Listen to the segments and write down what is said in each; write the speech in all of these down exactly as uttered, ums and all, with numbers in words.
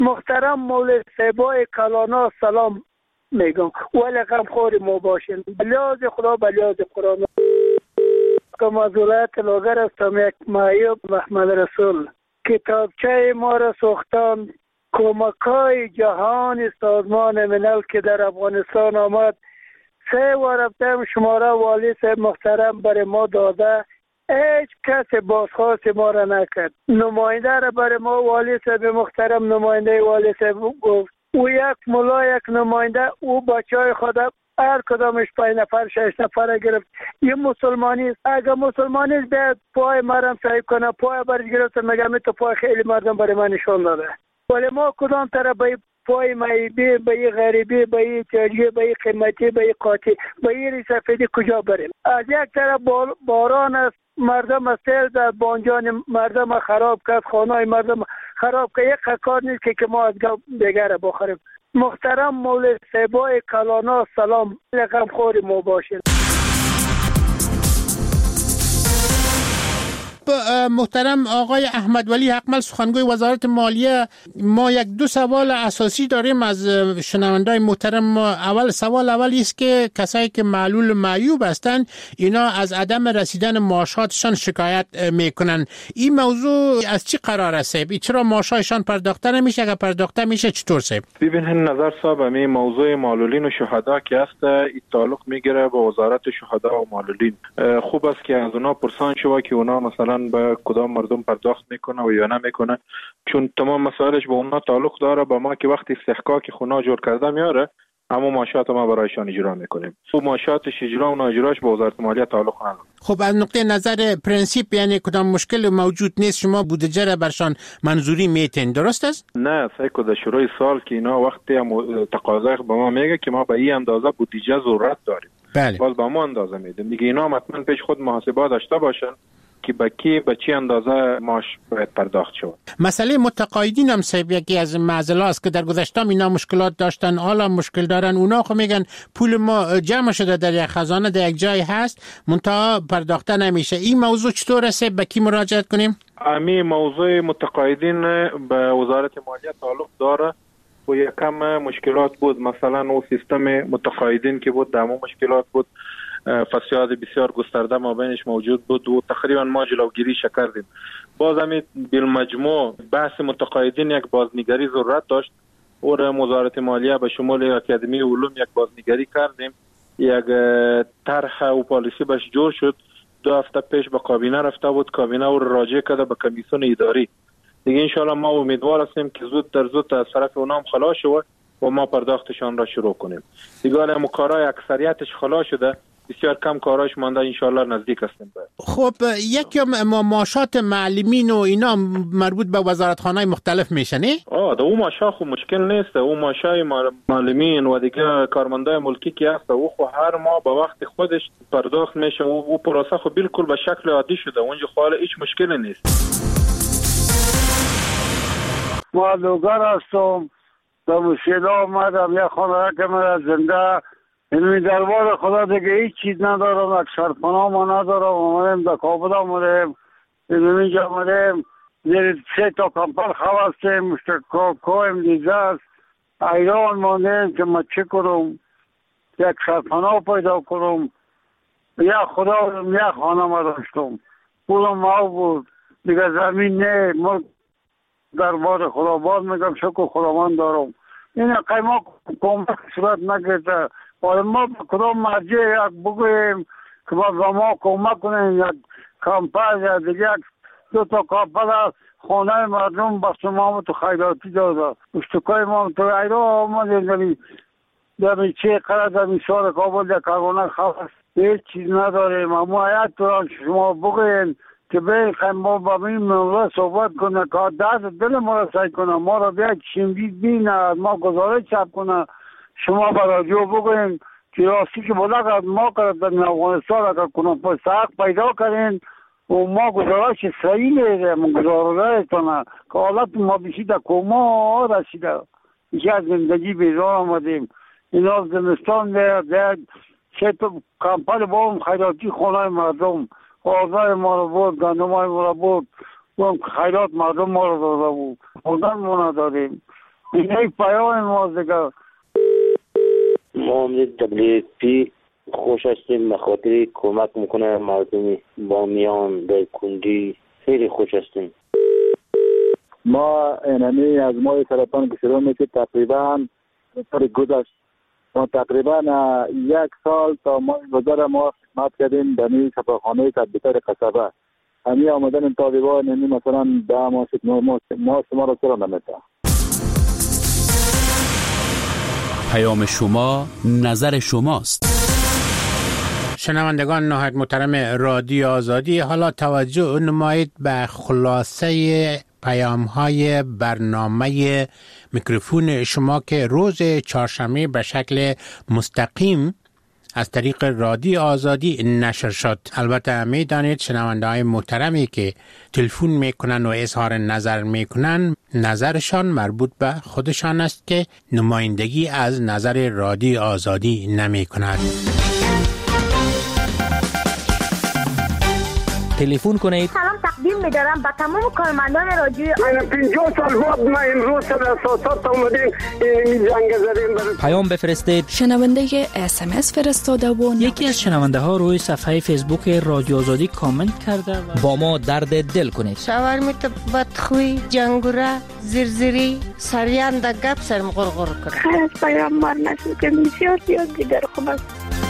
محترم مولوی صاحبای کلانا سلام میگم، ولی غمخوار ما باشین. بلیاز خدا بلیاز قرآن. که از ولایت لاغر هستم، یک معیوب محمد رسول. کتابچه ما را ساختن کمکای جهان سازمان ملل که در افغانستان آمد. سه و رفتم شماره والی صاحب محترم برای ما داده، هیچ کس بازخواست ما را نکرد. نماینده را برای ما والی صاحب محترم نماینده والی صاحب گفت، او یک ملا یک نماینده، او بچه های خود هر کدامش پنج نفر شش نفر گرفت. یه مسلمانی است، اگر مسلمانی است بیاد پای مرم صاحب کنه، پای برش گرفت میگم تو پای خیلی مردم برای من نشان داده، ولی ما کدام طرف به پای معیبی، به این غریبی، به این تاجی، به این قیمتی، به این قاطی، به این سفیدی کجا بریم؟ از یک طرف باران است، مردم از سیل در بانجان مردم خراب کرد، خانه مردم خراب کرد. یک کار نیست که ما از دیگر بخوریم. محترم مولوی صاحبای کلانا سلام، غمخوار ما باشین. محترم آقای احمد ولی حقمل سخنگوی وزارت مالیه، ما یک دو سوال اساسی داریم از شنوندای محترم ما. اول سوال اولی است که کسایی که معلول معیوب هستند اینا از عدم رسیدن معاشاتشان شکایت میکنن. این موضوع از چی قرار است؟ چرا معاشاتشان پرداخته نمیشه؟ اگر پرداخته میشه چطور صاحب؟ ببینید نظر صاحب، می موضوع معلولین و شهدا که است این تعلق میگیره به وزارت شهدا و معلولین. خوب است که از اونا پرسان شوه که اونا مثلا به کدام مردم پرداخت میکنه و یا نمیکنه، چون تمام مسائلش به اونا تعلق داره. با ما که وقتی استحقاق خونه جور کرده میاره، اما معاشات ما برایشان اجرا میکنیم. و معاشاتش اجرا و نااجراش به وزارت مالیه تعلق نداره. خب از نقطه نظر پرنسیپ یعنی کدام مشکل موجود نیست، شما بودجه را برشان منظوری میتین، درست است؟ نه، سایکو در شروع سال که اینا وقتی تقاضا به ما میگه که ما به این اندازه بودجه ضرورت داریم، بله. باز با ما اندازه میده، میگه اینا حتما پیش خود محاسبه داشته باشن که با کی به چی اندازه معاش باید پرداخت شود. مسئله متقاعدین هم صاحب یکی از معضلات است که در گذشته اینا مشکلات داشتن، حالا مشکل دارن. اونا خب میگن پول ما جمع شده در یک خزانه در یک جای هست منتها پرداخته نمیشه. این موضوع چطور است؟ به کی مراجعه کنیم؟ امی موضوع متقاعدین به وزارت مالیه تعلق داره و یکم مشکلات بود. مثلا او سیستم متقاعدین که بود دامو مشکلات بود، فساد بسیار گسترده ما بینش موجود بود و تقریبا ما جلوگیری کردیم. باز همین بالمجموع بحث متقاعدین یک بازنگری ضرورت داشت و وزارت مالیه به شمول اکادمی علوم یک بازنگری کردیم، یک طرح و پالیسی بهش جور شد. دو هفته پیش به کابینه رفته بود، کابینه او راجع کرده به کمیسیون اداری. دیگه انشالله ما امیدوار هستیم که زود در زود از طرف اونام خلاص شود و ما پرداختشان را شروع کنیم. دیگه الان کارهای اکثریتش خلاص شده، بسیار کم کاراش مانده، انشالله نزدیک هستیم. خب یکی ما معاشات معلمین و اینا مربوط به وزارتخانه‌های مختلف میشه نه؟ آه ده اون معاشات خو مشکل نیست. اون معاشای معلمین و دیگه کارمندای ملکی که هست او خو هر ماه به وقت خودش پرداخت میشه و او پروسه خو بالکل به شکل عادی شده، اونجا خاله هیچ مشکلی نیست. ما لوگر هستم، به مشکل آمدم، یک خانه که من زنده اینمی دربار خدا دیگه هیچ چیز ندارم، یک سرپناه ما ندارم. آمدیم در کابل آمدیم، اینمی جا آمدیم زیر سه تا کمپل خوستیم، مشتکایم دیزه است، ایران ماندیم که ما چه کنم، یک سرپناه پیدا کنم. یک خدا یک خانه ما داشتم، پولم ما بود دیگه، زمین نه. ما دربار خدا باز میگم شکر خداوند دارم. این قیمه کمک صورت نگرده، ولی ما کدام مرجع یک بگویم که ما به ما کمک کنیم، یک کمپل یا دیگه یک دو تا کمپل خانه مردم بخش ما تو خیراتی داده، اشتکای ما تو ایران آمدیم دمی چه قرد دمی سال کابل در کارگانه خواست هیچ چیز نداریم. اما حیات تو شما بگویم که به ما با این موضوع صحبت کنه که دست دل ما را سعی کنه، ما را بیا چیمدید بینه، ما گزارش چپ کنه، شما برای جو بگوین که راستی که بوده که ما کرد در افغانستان اگر کنم پس حق پیدا کردین و ما گزارش صحیح میده، ما گزارش کنه که حالت ما بشید در کما رسیده، ایچی از زندگی بیزار آمدیم. این از زمستان در چه تو کمپل با هم خیراتی خانه مردم آزای ما رو بود، گندم های ما رو بود، خیرات مردم ما رو داده بود، خوردن ما نداریم. این یک پیام ماست دیگه. ما هم دبلیو پی خوش هستیم به خاطر کمک میکنه مردم بامیان در کنجی خیلی خوش هستیم. ما اینمی از ماه سرطان که شروع میشه تقریبا سال گذشت ما تقریبا یک سال تا ماه گذر ما خدمت کردیم در این شفاخانه تدبیتر قصبه. همی آمدن این طالبان یعنی مثلا ده ماه شد نه ماه ما شما را سرا نمیده. پیام شما نظر شماست. شنوندگان نهایت محترم رادیو آزادی، حالا توجه نمایید به خلاصه پیام های برنامه میکروفون شما که روز چهارشنبه به شکل مستقیم از طریق رادیو آزادی نشر شد. البته میدانید شنونده های محترمی که تلفن میکنن و اظهار نظر میکنن نظرشان مربوط به خودشان است که نمایندگی از نظر رادیو آزادی نمی کند. تلفن کنید. سلام تقدیم می‌دارم به تمام کارمندان رادیو آزادی. پنجاه سال بعد ما امروز سر اساسات اومدیم این جنگ زدیم. پیام بفرستید. شنونده اس ام اس فرستاده و یکی از شنونده ها روی صفحه فیسبوک رادیو آزادی کامنت کرده و با ما درد دل کنید. شاورمیت بدخوی جنگوره زرزری سریان د گپ سرم غرغر کرد. خیر پیام مار نشد که بسیار زیاد دیگر خوب است.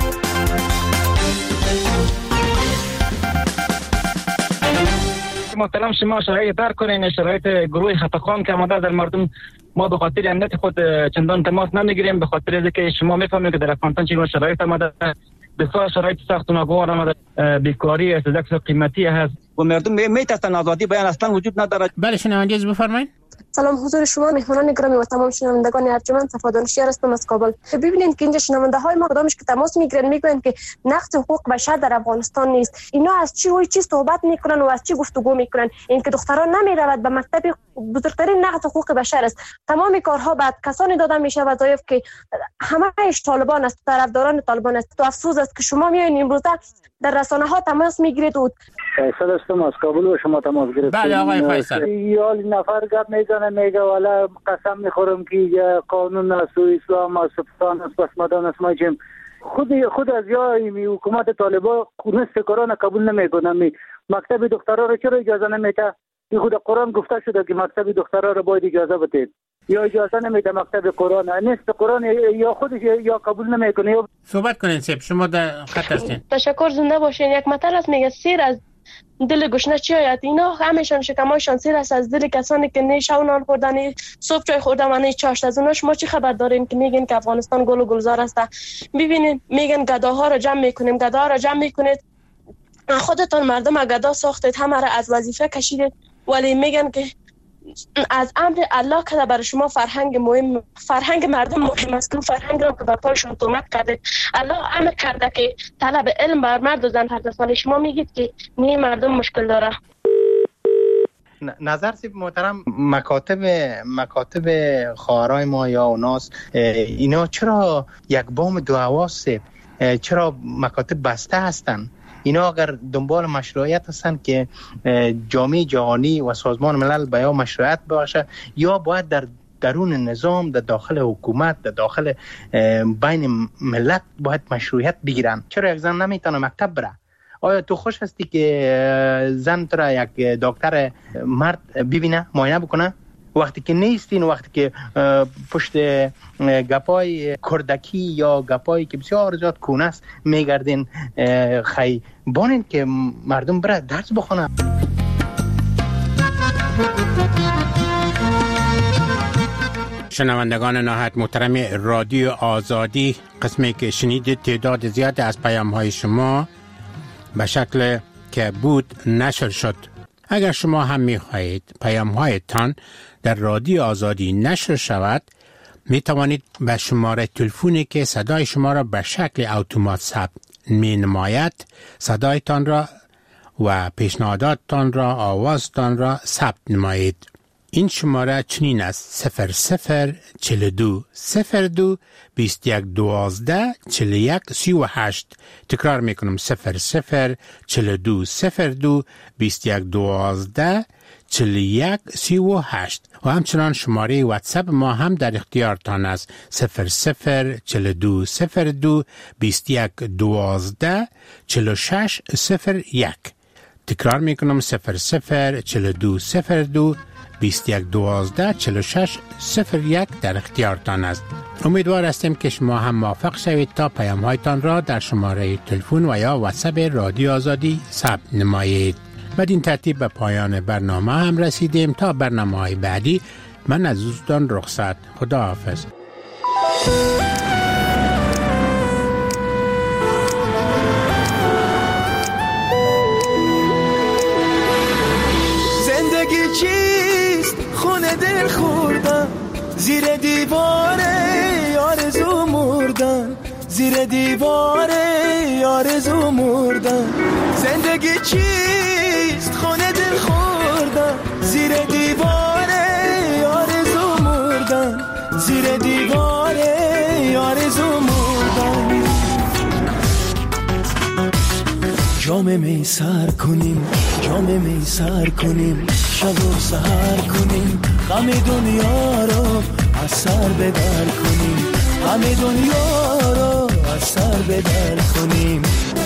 محترم شما شرایط در کنین، شرایط گروه خفقان که آمده در مردم ما به خاطر امنیت خود چندان تماس نمیگیریم، به خاطر اینکه شما میفهمید که در افغانستان چه شرایط آمده، بسیار شرایط سخت و ناگوار آمده، بیکاری است، قیمتی هست و مردم میترسن آزادی بیان اصلا وجود ندارد. بله شنونده بفرمایید. سلام حضور شما مهمانان گرامی و تمام شنوندگان ارجمند، صفادانشیار هستم از کابل. ببینید که اینجا شنونده های ما کدامش که تماس میگیرن میگن که نقض حقوق بشر در افغانستان نیست. اینا از چی و چی صحبت میکنن و از چی گفتگو میکنن؟ اینکه دختران نمیرود به مکتب بزرگترین نقض حقوق بشر است. تمام کارها بعد کسانی داده میشه وظایف که همه‌اش طالبان است، طرفداران طالبان است. تو افسوس است که شما میایین امروزه در رسانه ها تماس میگیرید و فیصل هستم از کابل و شما تماس گرفتید. بله آقای فیصل. یال نفر گپ میزنه میگه والا قسم میخورم که قانون است و اسلام است پاکستان است بس مدان است ما جیم خود خود از یای می حکومت طالبان نصف قرآن قبول نمیکنه. می مکتب دخترها رو چرا اجازه نمیده؟ این خود قرآن گفته شده که مکتب دخترها رو باید اجازه بدید. یا اجازه نمیده مکتب قرآن نصف قرآن یا خودش یا قبول نمیکنه. یا صحبت کنین سیب شما در خط هستین. تشکر زنده باشین. یک مطلب است میگه سیر از دل گشنه چی آید؟ اینا همیشان شکمایشان سیر است از دل کسانی که نه شب نان خوردن صبح چای خوردن و نه چاشت. از اوناش ما چی خبر داریم که میگن که افغانستان گل و گلزار است؟ ببینید میگن گداها رو جمع میکنیم، گداها رو جمع میکنید، خودتون مردم گدا ساختید، همه را از وظیفه کشیدید، ولی میگن که از امر الله که برای شما فرهنگ مهم، فرهنگ مردم مهم است که فرهنگ را که بر پایشون تومت کرده. الله امر کرده که طلب علم بر مرد و زن فرض است، ولی شما میگید که نه مردم مشکل داره. نظر سیب محترم مکاتب مکاتب خواهرای ما یا اوناس اینا چرا یک بام دو حواس چرا مکاتب بسته هستن؟ اینا اگر دنبال مشروعیت هستن که جامعه جهانی و سازمان ملل به یا مشروعیت باشه یا باید در درون نظام در داخل حکومت در داخل بین ملت باید مشروعیت بگیرن. چرا یک زن نمیتونه مکتب بره؟ آیا تو خوش هستی که زن تو را یک دکتر مرد ببینه معاینه بکنه؟ وقتی که نیستین، وقتی که پشت گپای کردکی یا گپایی که بسیار زیاد کونه است میگردین، خی بانین که مردم بره درس بخونه. شنوندگان نهایت محترم رادیو آزادی، قسمی که شنیدید تعداد زیاد از پیام های شما به شکل که بود نشر شد. اگر شما هم می خواهید پیام هایتان در رادیو آزادی نشر شود، می توانید به شماره تلفنی که صدای شما را به شکل اتومات ثبت می نماید صدایتان را و پیشنهاداتتان را، آوازتان را ثبت نمایید. این شماره چنین است: صفر صفر چل دو صفر دو بیست یک دوازده چل یک سی و هشت. تکرار میکنم: صفر صفر چل دو صفر دو بیست یک دوازده چل یک سی و هشت. و همچنان شماره واتساپ ما هم در اختیارتان است: صفر صفر چل دو صفر دو بیست یک دوازده چل شش صفر یک. تکرار میکنم: صفر صفر چل دو صفر دو بیست یک دوازده چل شش صفر یک در اختیارتان است. امیدوار هستیم که شما هم موفق شوید تا پیام هایتان را در شماره تلفن و یا واتساپ رادیو آزادی ثبت نمایید. بدین ترتیب به پایان برنامه هم رسیدیم. تا برنامه های بعدی من از دوستان رخصت. خدا حافظ. زندگی چیست خونه دل خوردن، زیر دیوار آرزو مردن، زیر دیوار آرزو مردن. زندگی چیست خونه دل خوردن، زیر دیوار آرزو مردن، زیر دیوار آرزو مردن. جام می سر کنیم، جام می سر کنیم، شب و سحر کنیم، غم دنیا رو از سر بدر کنیم، غم دنیا رو از سر بدر کنیم.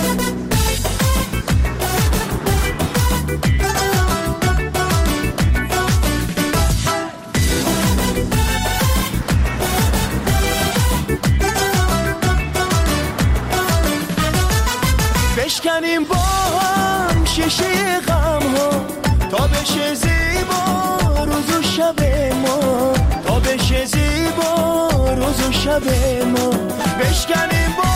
بشکنیم با هم شیشه غم ها تا بشه زیبا روز و شب ما، تا بشه زیبا روز و شب ما. بشکنیم با